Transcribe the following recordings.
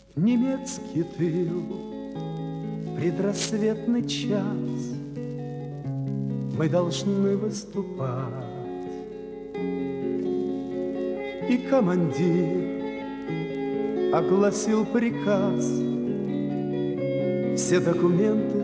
Немецкий тыл, предрассветный час, мы должны выступать. И командир огласил приказ все документы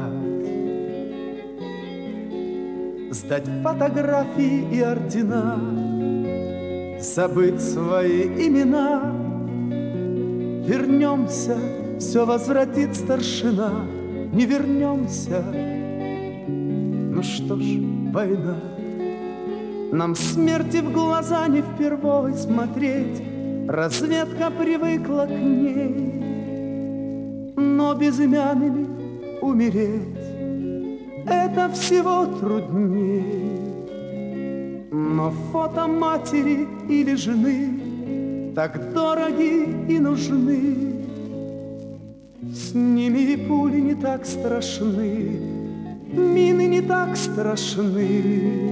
сдать фотографии и ордена, забыть свои имена. Вернемся, все возвратит старшина. Не вернемся, ну что ж, война. Нам смерти в глаза не впервой смотреть, разведка привыкла к ней. Но безымянными умереть — это всего трудней. Но фото матери или жены так дороги и нужны. С ними и пули не так страшны, мины не так страшны.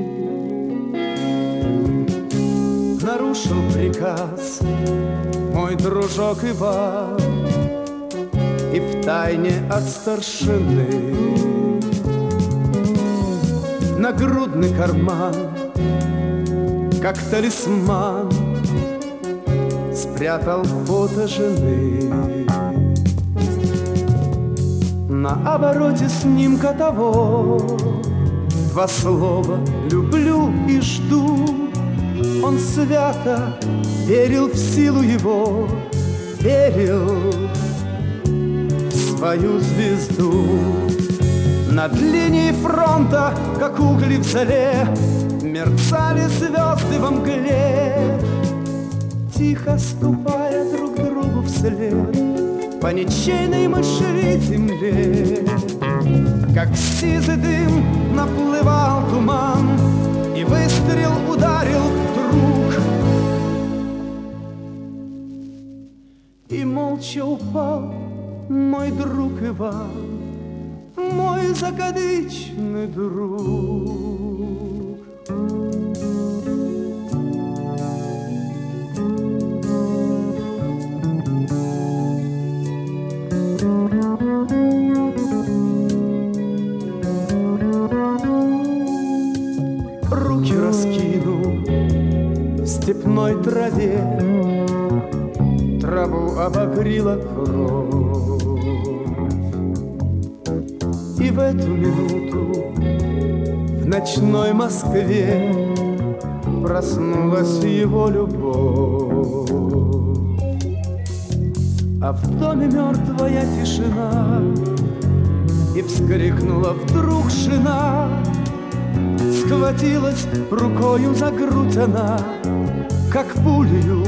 Нарушил приказ мой дружок Иван, и втайне от старшины нагрудный карман, как талисман, спрятал фото жены. На обороте снимка того два слова «люблю» и «жду». Он свято верил в силу его, верил в свою звезду. Над линией фронта, как угли в зале, мерцали звезды во мгле, тихо ступая друг другу вслед по ничейной мышей земле. Как сизый дым наплывал туман, и выстрел ударил вдруг, и молча упал мой друг Иван, мой закадычный друг. Руки раскинул в степной траве, траву обогрела кровь. И в эту минуту в ночной Москве проснулась его любовь. А в доме мертвая тишина, и вскрикнула вдруг жена. Схватилась рукою за грудь она, как пулею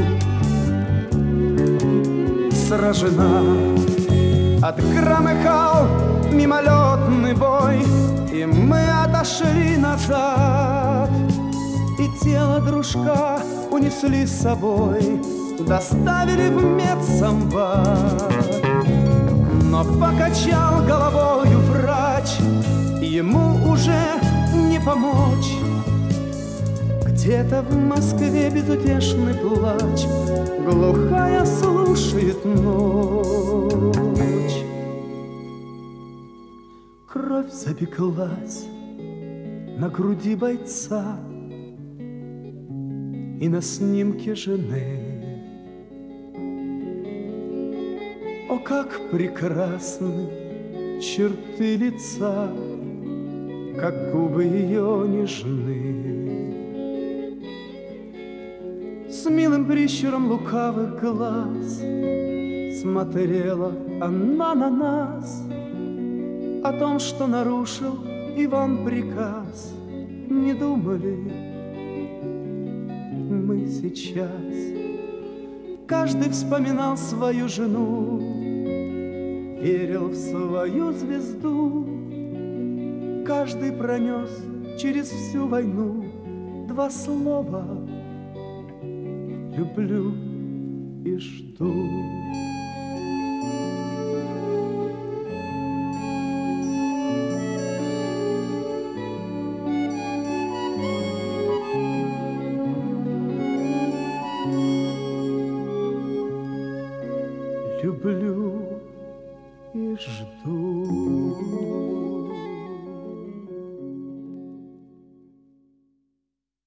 сражена. Отгромыхал мимолетный бой, и мы отошли назад, и тело дружка унесли с собой, доставили в медсамбат. Но покачал головою врач, ему уже не помочь. Где-то в Москве безутешный плач, глухая слушает ночь. Кровь запеклась на груди бойца и на снимке жены. О, как прекрасны черты лица, как губы ее нежны. С милым прищуром лукавых глаз смотрела она на нас. О том, что нарушил Иван приказ, не думали мы сейчас. Каждый вспоминал свою жену, верил в свою звезду. Каждый пронес через всю войну два слова: люблю и жду. люблю и жду.